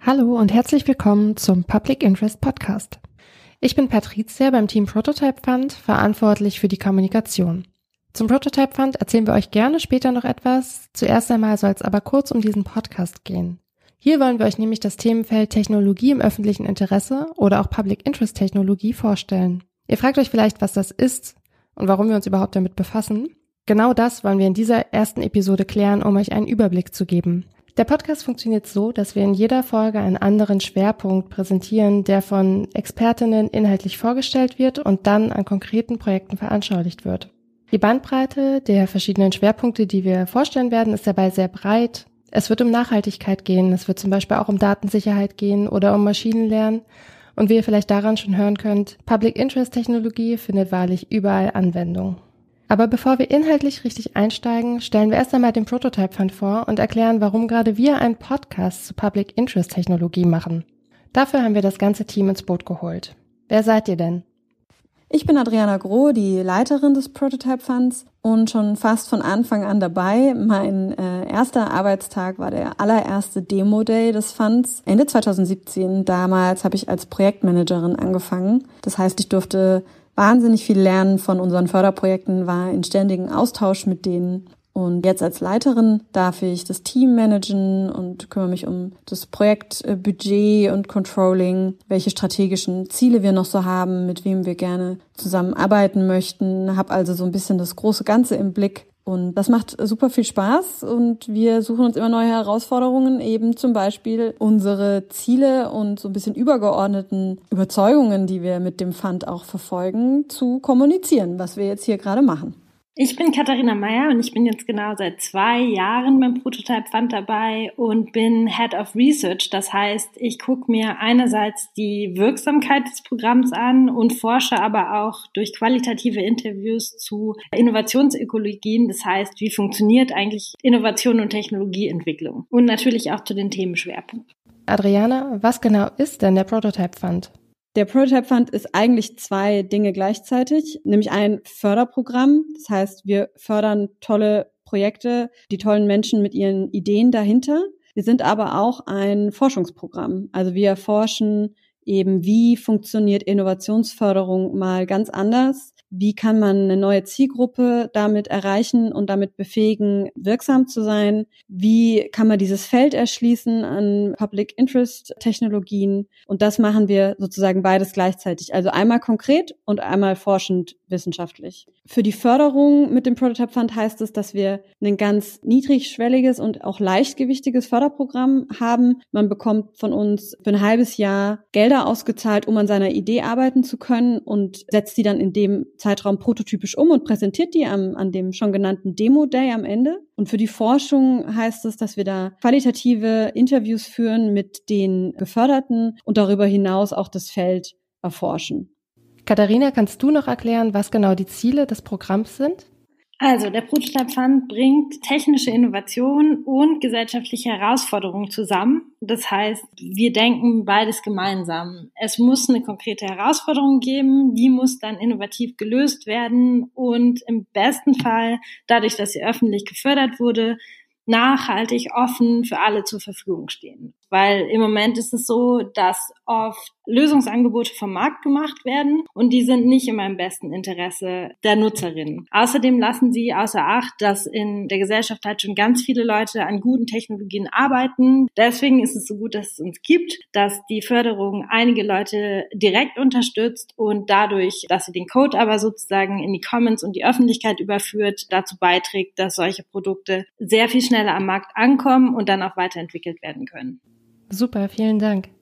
Hallo und herzlich willkommen zum Public Interest Podcast. Ich bin Patricia beim Team Prototype Fund, verantwortlich für die Kommunikation. Zum Prototype Fund erzählen wir euch gerne später noch etwas. Zuerst einmal soll es aber kurz um diesen Podcast gehen. Hier wollen wir euch nämlich das Themenfeld Technologie im öffentlichen Interesse oder auch Public Interest Technologie vorstellen. Ihr fragt euch vielleicht, was das ist und warum wir uns überhaupt damit befassen. Genau das wollen wir in dieser ersten Episode klären, um euch einen Überblick zu geben. Der Podcast funktioniert so, dass wir in jeder Folge einen anderen Schwerpunkt präsentieren, der von Expertinnen inhaltlich vorgestellt wird und dann an konkreten Projekten veranschaulicht wird. Die Bandbreite der verschiedenen Schwerpunkte, die wir vorstellen werden, ist dabei sehr breit. Es wird um Nachhaltigkeit gehen, es wird zum Beispiel auch um Datensicherheit gehen oder um Maschinenlernen. Und wie ihr vielleicht daran schon hören könnt, Public Interest Technologie findet wahrlich überall Anwendung. Aber bevor wir inhaltlich richtig einsteigen, stellen wir erst einmal den Prototype Fund vor und erklären, warum gerade wir einen Podcast zu Public Interest Technologie machen. Dafür haben wir das ganze Team ins Boot geholt. Wer seid ihr denn? Ich bin Adriana Groh, die Leiterin des Prototype Funds und schon fast von Anfang an dabei. Mein erster Arbeitstag war der allererste Demo-Day des Funds, Ende 2017. Damals habe ich als Projektmanagerin angefangen. Das heißt, ich durfte wahnsinnig viel lernen von unseren Förderprojekten, war in ständigem Austausch mit denen. Und jetzt als Leiterin darf ich das Team managen und kümmere mich um das Projektbudget und Controlling, welche strategischen Ziele wir noch so haben, mit wem wir gerne zusammenarbeiten möchten. Habe also so ein bisschen das große Ganze im Blick. Und das macht super viel Spaß und wir suchen uns immer neue Herausforderungen, eben zum Beispiel unsere Ziele und so ein bisschen übergeordneten Überzeugungen, die wir mit dem Fund auch verfolgen, zu kommunizieren, was wir jetzt hier gerade machen. Ich bin Katharina Meyer und ich bin jetzt genau seit 2 Jahren beim Prototype Fund dabei und bin Head of Research. Das heißt, ich gucke mir einerseits die Wirksamkeit des Programms an und forsche aber auch durch qualitative Interviews zu Innovationsökologien. Das heißt, wie funktioniert eigentlich Innovation und Technologieentwicklung? Und natürlich auch zu den Themenschwerpunkten. Adriana, was genau ist denn der Prototype Fund? Der Prototype Fund ist eigentlich 2 Dinge gleichzeitig, nämlich ein Förderprogramm. Das heißt, wir fördern tolle Projekte, die tollen Menschen mit ihren Ideen dahinter. Wir sind aber auch ein Forschungsprogramm. Also wir forschen eben, wie funktioniert Innovationsförderung mal ganz anders. Wie kann man eine neue Zielgruppe damit erreichen und damit befähigen, wirksam zu sein? Wie kann man dieses Feld erschließen an Public Interest Technologien? Und das machen wir sozusagen beides gleichzeitig. Also einmal konkret und einmal forschend wissenschaftlich. Für die Förderung mit dem Prototype Fund heißt es, dass wir ein ganz niedrigschwelliges und auch leichtgewichtiges Förderprogramm haben. Man bekommt von uns für ein halbes Jahr Gelder ausgezahlt, um an seiner Idee arbeiten zu können und setzt die dann in dem Zeitraum prototypisch um und präsentiert die an dem schon genannten Demo-Day am Ende. Und für die Forschung heißt es, dass wir da qualitative Interviews führen mit den Geförderten und darüber hinaus auch das Feld erforschen. Katharina, kannst du noch erklären, was genau die Ziele des Programms sind? Also, der Prototype Fund bringt technische Innovation und gesellschaftliche Herausforderungen zusammen. Das heißt, wir denken beides gemeinsam. Es muss eine konkrete Herausforderung geben, die muss dann innovativ gelöst werden und im besten Fall, dadurch, dass sie öffentlich gefördert wurde, nachhaltig offen für alle zur Verfügung stehen. Weil im Moment ist es so, dass oft Lösungsangebote vom Markt gemacht werden und die sind nicht immer im besten Interesse der Nutzerinnen. Außerdem lassen sie außer Acht, dass in der Gesellschaft halt schon ganz viele Leute an guten Technologien arbeiten. Deswegen ist es so gut, dass es uns gibt, dass die Förderung einige Leute direkt unterstützt und dadurch, dass sie den Code aber sozusagen in die Commons und die Öffentlichkeit überführt, dazu beiträgt, dass solche Produkte sehr viel schneller am Markt ankommen und dann auch weiterentwickelt werden können. Super, vielen Dank.